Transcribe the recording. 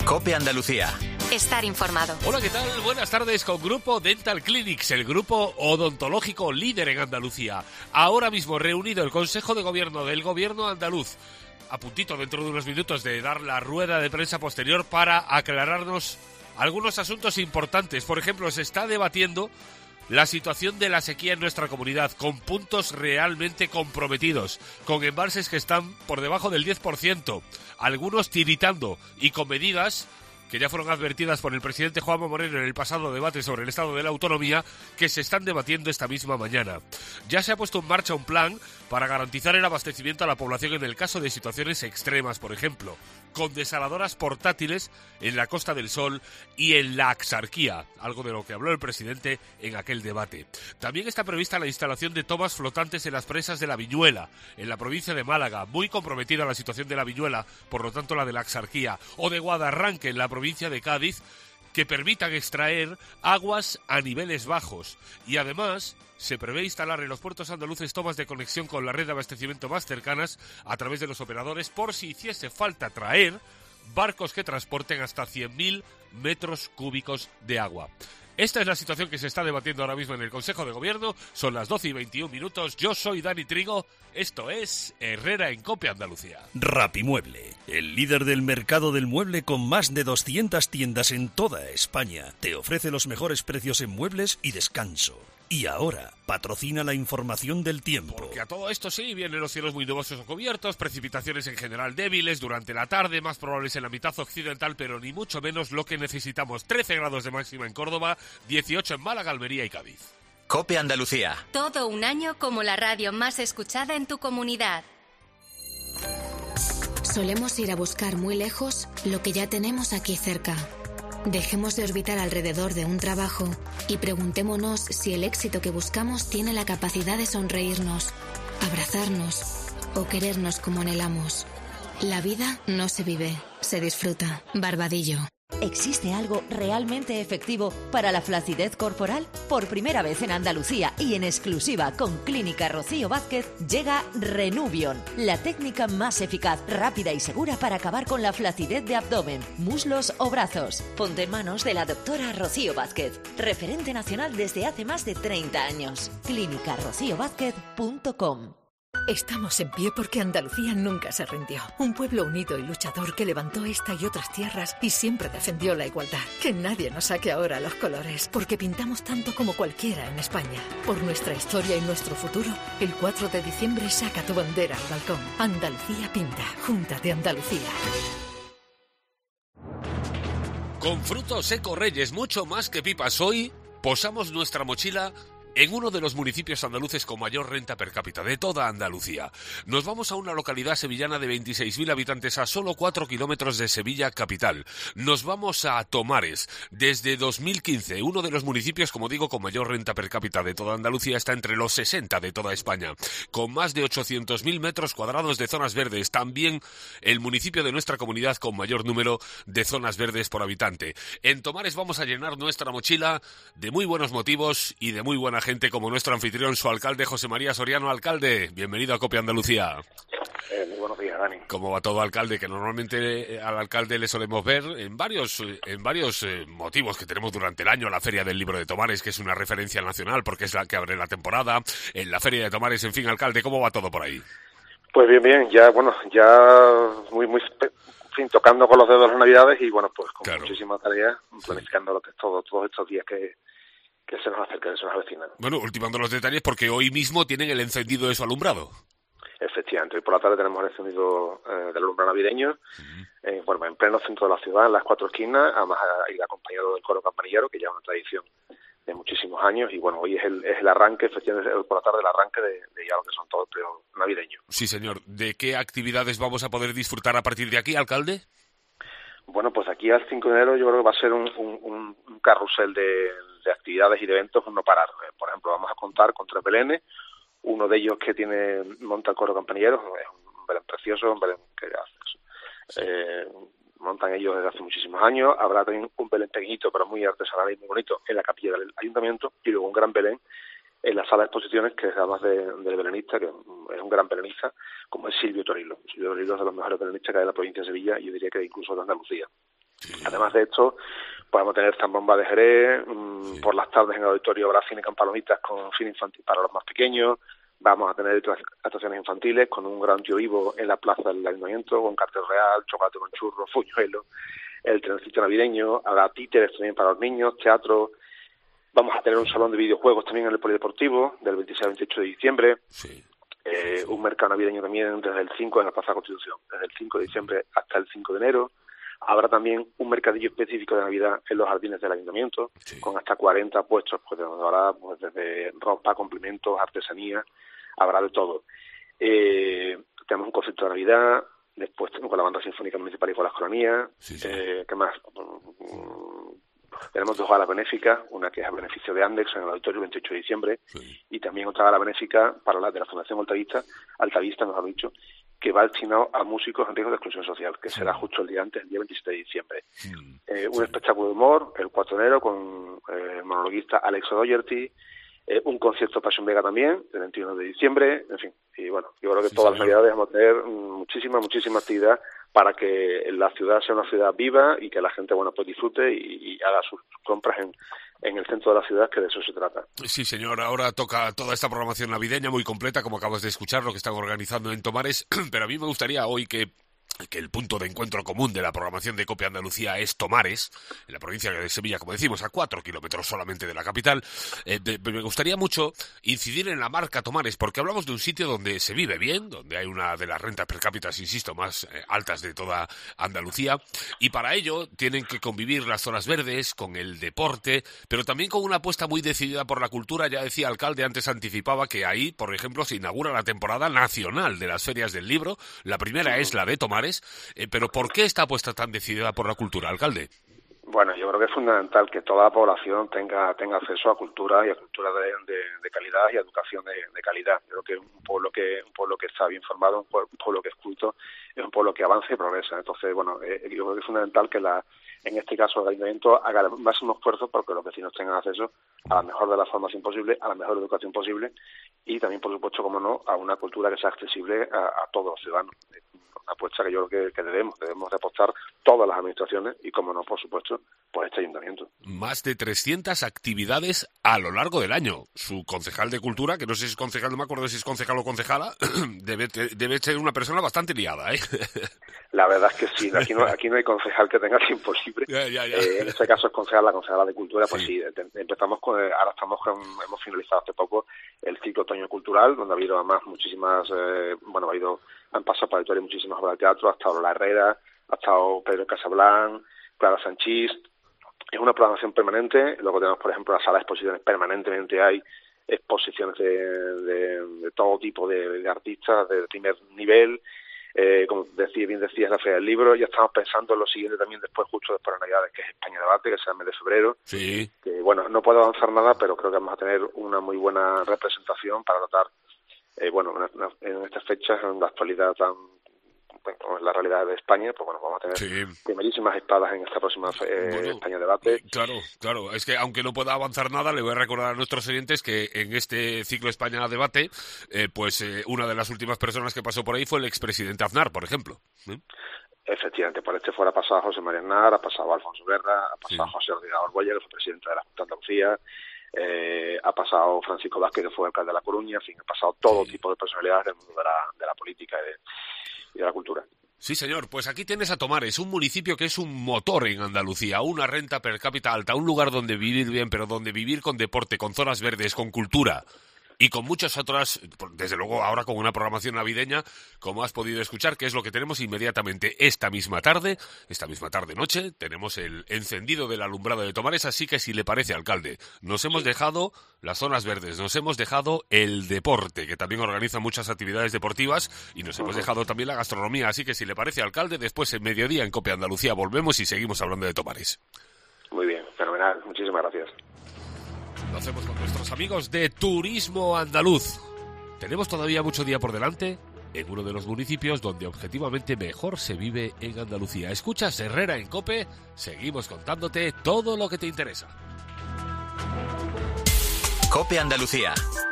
COPE Andalucía. Estar informado. Hola, ¿qué tal? Buenas tardes con Grupo Dental Clinics, el grupo odontológico líder en Andalucía. Ahora mismo reunido el Consejo de Gobierno del Gobierno andaluz, a puntito dentro de unos minutos de dar la rueda de prensa posterior para aclararnos algunos asuntos importantes. Por ejemplo, se está debatiendo la situación de la sequía en nuestra comunidad, con puntos realmente comprometidos, con embalses que están por debajo del 10%, algunos tiritando y con medidas que ya fueron advertidas por el presidente Juanma Moreno en el pasado debate sobre el estado de la autonomía, que se están debatiendo esta misma mañana. Ya se ha puesto en marcha un plan para garantizar el abastecimiento a la población en el caso de situaciones extremas, por ejemplo, con desaladoras portátiles en la Costa del Sol y en la Axarquía, algo de lo que habló el presidente en aquel debate. También está prevista la instalación de tomas flotantes en las presas de la Viñuela, en la provincia de Málaga, muy comprometida la situación de la Viñuela, por lo tanto la de la Axarquía, o de Guadarranque, en la provincia de Cádiz, que permitan extraer aguas a niveles bajos. Y además se prevé instalar en los puertos andaluces tomas de conexión con la red de abastecimiento más cercanas a través de los operadores, por si hiciese falta traer barcos que transporten hasta 100.000 metros cúbicos de agua. Esta es la situación que se está debatiendo ahora mismo en el Consejo de Gobierno. Son las 12:21. Yo soy Dani Trigo. Esto es Herrera en COPE Andalucía. Rapimueble, el líder del mercado del mueble con más de 200 tiendas en toda España, te ofrece los mejores precios en muebles y descanso. Y ahora, patrocina la información del tiempo. Porque a todo esto sí, vienen los cielos muy nubosos o cubiertos, precipitaciones en general débiles durante la tarde, más probables en la mitad occidental, pero ni mucho menos lo que necesitamos. 13 grados de máxima en Córdoba, 18 en Málaga, Almería y Cádiz. COPE Andalucía. Todo un año como la radio más escuchada en tu comunidad. Solemos ir a buscar muy lejos lo que ya tenemos aquí cerca. Dejemos de orbitar alrededor de un trabajo y preguntémonos si el éxito que buscamos tiene la capacidad de sonreírnos, abrazarnos o querernos como anhelamos. La vida no se vive, se disfruta. Barbadillo. ¿Existe algo realmente efectivo para la flacidez corporal? Por primera vez en Andalucía y en exclusiva con Clínica Rocío Vázquez llega Renuvion, la técnica más eficaz, rápida y segura para acabar con la flacidez de abdomen, muslos o brazos. Ponte en manos de la doctora Rocío Vázquez, referente nacional desde hace más de 30 años. clínicarociovázquez.com. Estamos en pie porque Andalucía nunca se rindió. Un pueblo unido y luchador que levantó esta y otras tierras y siempre defendió la igualdad. Que nadie nos saque ahora los colores, porque pintamos tanto como cualquiera en España. Por nuestra historia y nuestro futuro, el 4 de diciembre saca tu bandera al balcón. Andalucía pinta. Junta de Andalucía. Con frutos Eco Reyes, mucho más que pipas, hoy posamos nuestra mochila en uno de los municipios andaluces con mayor renta per cápita de toda Andalucía. Nos vamos a una localidad sevillana de 26.000 habitantes a solo 4 kilómetros de Sevilla capital. Nos vamos a Tomares. Desde 2015, uno de los municipios, como digo, con mayor renta per cápita de toda Andalucía, está entre los 60 de toda España, con más de 800.000 metros cuadrados de zonas verdes. También el municipio de nuestra comunidad con mayor número de zonas verdes por habitante. En Tomares vamos a llenar nuestra mochila de muy buenos motivos y de muy buena gente, como nuestro anfitrión, su alcalde José María Soriano. Alcalde, bienvenido a COPE Andalucía. Muy buenos días, Dani. ¿Cómo va todo, alcalde? Que normalmente al alcalde le solemos ver en varios motivos que tenemos durante el año. La Feria del Libro de Tomares, que es una referencia nacional porque es la que abre la temporada. En la Feria de Tomares, en fin, alcalde, ¿cómo va todo por ahí? Pues bien, ya muy tocando con los dedos las Navidades y bueno, pues con claro, muchísimas tareas, planificando lo que es todos estos días que se nos acercan, que se nos avecinan. Bueno, ultimando los detalles, porque hoy mismo tienen el encendido de su alumbrado. Efectivamente, hoy por la tarde tenemos el encendido del alumbrado navideño, en pleno centro de la ciudad, en las 4 esquinas, además ir acompañado del coro campanillero, que ya es una tradición de muchísimos años, y bueno, hoy es el arranque, efectivamente, por la tarde el arranque de ya lo que son todo el periodo navideño. Sí, señor. ¿De qué actividades vamos a poder disfrutar a partir de aquí, alcalde? Bueno, pues aquí al 5 de enero yo creo que va a ser un carrusel de actividades y de eventos no parar. Por ejemplo, vamos a contar con 3 belenes, uno de ellos que monta el coro campanillero, es un belén precioso, un belén que montan ellos desde hace muchísimos años. Habrá también un belén pequeñito, pero muy artesanal y muy bonito, en la capilla del ayuntamiento, y luego un gran belén en la sala de exposiciones, que es además del belenista, que es un gran belenista, como es Silvio Torilo. Silvio Torilo es de los mejores belenistas que hay en la provincia de Sevilla, y yo diría que incluso de Andalucía. Sí. Además de esto, podemos tener zambomba de Jerez, por las tardes en el auditorio habrá cine con palomitas con cine infantil para los más pequeños. Vamos a tener actuaciones infantiles con un gran tío Ivo en la plaza del Ayuntamiento, con cartel real, chocolate con churros, fuñuelo, el trencito navideño, habrá títeres también para los niños, teatro. Vamos a tener un salón de videojuegos también en el Polideportivo del 26 al 28 de diciembre. Sí. Un mercado navideño también desde el 5 en la Plaza Constitución, desde el 5 de diciembre hasta el 5 de enero. Habrá también un mercadillo específico de Navidad en los jardines del Ayuntamiento, con hasta 40 puestos, pues donde habrá pues, desde ropa, complementos, artesanía, habrá de todo. Tenemos un concierto de Navidad, después con la Banda Sinfónica Municipal y con las Colonías. ¿Qué más? Tenemos 2 galas benéficas, una que es a beneficio de Andex en el auditorio el 28 de diciembre, y también otra gala benéfica para la de la Fundación Altavista, mejor dicho, que va destinado a músicos en riesgo de exclusión social, que será justo el día antes, el día 27 de diciembre. Un espectáculo de humor, el 4 de enero, con el monologuista Alex O'Doherty, un concierto Pasión Vega también, el 21 de diciembre, en fin. Y bueno, yo creo que todas las navidades vamos a tener muchísima actividad para que la ciudad sea una ciudad viva y que la gente, bueno, pues disfrute y haga sus compras en el centro de la ciudad, que de eso se trata. Sí, señor, ahora toca toda esta programación navideña muy completa, como acabas de escuchar, lo que están organizando en Tomares, pero a mí me gustaría hoy que el punto de encuentro común de la programación de COPE Andalucía es Tomares, en la provincia de Sevilla, como decimos, a 4 kilómetros solamente de la capital. Me gustaría mucho incidir en la marca Tomares, porque hablamos de un sitio donde se vive bien, donde hay una de las rentas per cápita, insisto, más altas de toda Andalucía, y para ello tienen que convivir las zonas verdes con el deporte, pero también con una apuesta muy decidida por la cultura. Ya decía el alcalde, antes anticipaba que ahí, por ejemplo, se inaugura la temporada nacional de las ferias del libro. La primera es la de Tomares. Pero ¿por qué esta apuesta tan decidida por la cultura, alcalde? Bueno, yo creo que es fundamental que toda la población tenga acceso a cultura y a cultura de calidad y a educación de calidad. Yo creo que un pueblo que está bien formado, un pueblo que es culto, es un pueblo que avanza y progresa. Entonces, bueno, yo creo que es fundamental que en este caso el Ayuntamiento haga el máximo esfuerzo porque los vecinos tengan acceso a la mejor de las formación posible, a la mejor educación posible y también, por supuesto, como no, a una cultura que sea accesible a todos los ciudadanos. Una apuesta que yo creo que debemos de apostar todas las administraciones y, como no, por supuesto, pues este ayuntamiento. Más de 300 actividades a lo largo del año. Su concejal de cultura, que no sé si es concejal, no me acuerdo si es concejal o concejala, debe ser una persona bastante liada, ¿eh? La verdad es que sí, aquí no hay concejal que tenga tiempo libre. Ya. En este caso es la concejala de cultura, pues sí, empezamos hemos finalizado hace poco el ciclo otoño cultural, donde ha habido además muchísimas, han pasado por la historia muchísimas obras de teatro, ha estado Lola Herrera, ha estado Pedro Casablanc, Clara Sanchís. Es una programación permanente. Luego tenemos, por ejemplo, la sala de exposiciones, permanentemente hay exposiciones de todo tipo de artistas de primer nivel. Como bien decías, la Feria del Libro. Ya estamos pensando en lo siguiente también justo después de Navidades, que es España Debate, que será el mes de febrero. Sí. Que, bueno, no puedo avanzar nada, pero creo que vamos a tener una muy buena representación para tratar, en estas fechas, en la actualidad en la realidad de España, pues bueno, vamos a tener primerísimas espadas en esta próxima España Debate. Claro, es que aunque no pueda avanzar nada, le voy a recordar a nuestros oyentes que en este ciclo España Debate, una de las últimas personas que pasó por ahí fue el expresidente Aznar, por ejemplo. Efectivamente, por este fuera ha pasado José María Aznar, ha pasado Alfonso Guerra, ha pasado José Rodríguez Orbolla, que fue presidente de la Junta de Andalucía, ha pasado Francisco Vázquez, que fue alcalde de La Coruña, en fin, ha pasado todo tipo de personalidades del mundo de la política y de la cultura. Sí, señor, pues aquí tienes a Tomares, un municipio que es un motor en Andalucía, una renta per cápita alta, un lugar donde vivir bien, pero donde vivir con deporte, con zonas verdes, con cultura y con muchas otras, desde luego ahora con una programación navideña, como has podido escuchar, que es lo que tenemos inmediatamente esta misma tarde noche, tenemos el encendido del alumbrado de Tomares, así que si le parece, alcalde, nos hemos dejado las zonas verdes, nos hemos dejado el deporte, que también organiza muchas actividades deportivas, y nos hemos dejado también la gastronomía, así que si le parece, alcalde, después en mediodía en COPE Andalucía volvemos y seguimos hablando de Tomares. Muy bien, fenomenal, muchísimas gracias. Lo hacemos con nuestros amigos de Turismo Andaluz. Tenemos todavía mucho día por delante en uno de los municipios donde objetivamente mejor se vive en Andalucía. Escuchas Herrera en COPE, seguimos contándote todo lo que te interesa. COPE Andalucía.